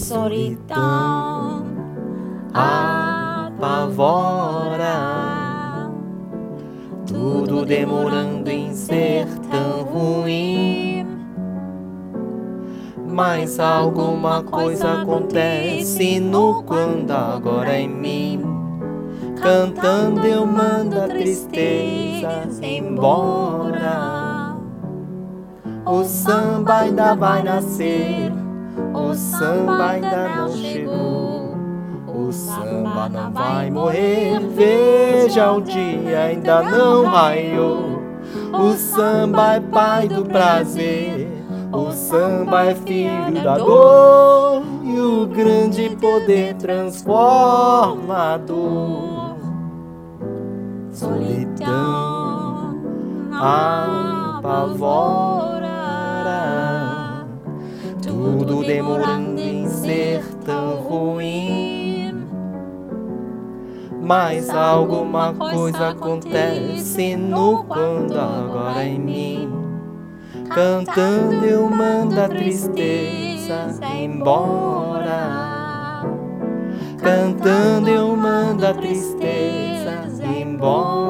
solidão apavora, tudo demorando em ser tão ruim. Mas alguma coisa acontece no quando agora em mim. Cantando eu mando a tristeza embora. O samba ainda vai nascer, o samba ainda não chegou, o samba não vai morrer, veja o dia ainda não raiou. O samba é pai do prazer, o samba é filho da dor, e o grande poder transformador. Solidão apavora, tudo demorando em ser tão ruim. Mas alguma coisa acontece no quando agora em mim. Cantando eu mando a tristeza embora. Cantando eu mando a tristeza embora.